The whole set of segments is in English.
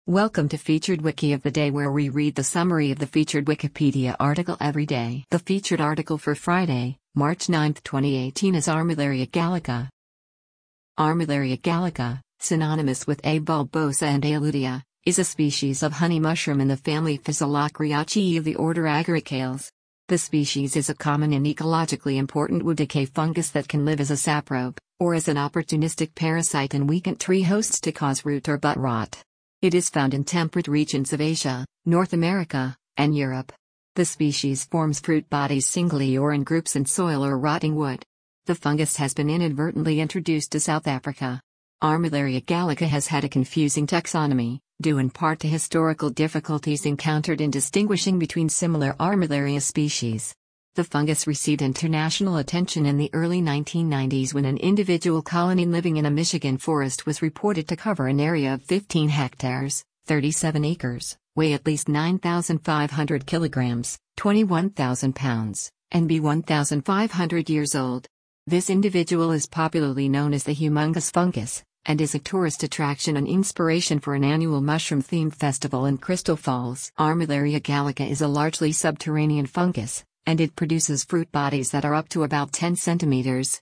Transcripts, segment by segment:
Welcome to Featured Wiki of the Day, where we read the summary of the featured Wikipedia article every day. The featured article for Friday, March 9, 2018 is Armillaria gallica. Armillaria gallica, synonymous with A. bulbosa and A. lutea, is a species of honey mushroom in the family Physilochriaceae of the order Agaricales. The species is a common and ecologically important wood decay fungus that can live as a saprobe, or as an opportunistic parasite in weakened tree hosts to cause root or bud rot. It is found in temperate regions of Asia, North America, and Europe. The species forms fruit bodies singly or in groups in soil or rotting wood. The fungus has been inadvertently introduced to South Africa. Armillaria gallica has had a confusing taxonomy, due in part to historical difficulties encountered in distinguishing between similar Armillaria species. The fungus received international attention in the early 1990s when an individual colony living in a Michigan forest was reported to cover an area of 15 hectares, 37 acres, weigh at least 9,500 kilograms, 21,000 pounds, and be 1,500 years old. This individual is popularly known as the humongous fungus, and is a tourist attraction and inspiration for an annual mushroom-themed festival in Crystal Falls. Armillaria gallica is a largely subterranean fungus, and it produces fruit bodies that are up to about 10 centimeters,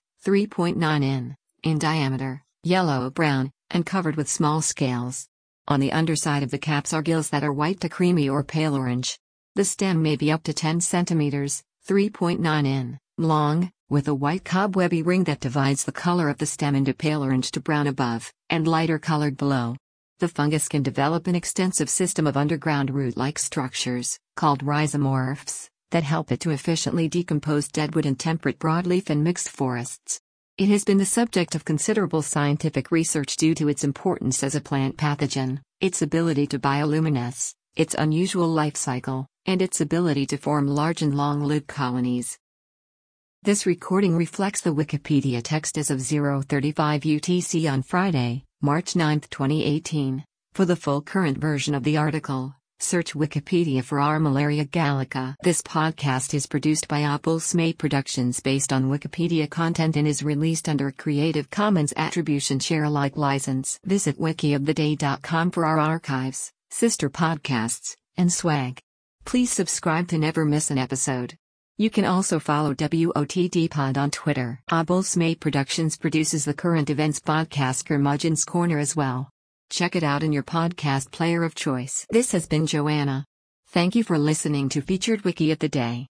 3.9 in diameter, yellow-brown, and covered with small scales. On the underside of the caps are gills that are white to creamy or pale orange. The stem may be up to 10 centimeters, 3.9 long, with a white cobwebby ring that divides the color of the stem into pale orange to brown above, and lighter colored below. The fungus can develop an extensive system of underground root-like structures, called rhizomorphs, that help it to efficiently decompose deadwood in temperate broadleaf and mixed forests. It has been the subject of considerable scientific research due to its importance as a plant pathogen, its ability to bioluminesce, its unusual life cycle, and its ability to form large and long-lived colonies. This recording reflects the Wikipedia text as of 0:35 UTC on Friday, March 9, 2018. For the full current version of the article, search Wikipedia for Armillaria gallica. This podcast is produced by Apple Smay Productions based on Wikipedia content and is released under a Creative Commons Attribution Share Alike license. Visit wikioftheday.com for our archives, sister podcasts, and swag. Please subscribe to never miss an episode. You can also follow WOTD Pod on Twitter. Apple Smay Productions produces the current events podcast Curmudgeon's Corner as well. Check it out in your podcast player of choice. This has been Joanna. Thank you for listening to Featured Wiki of the Day.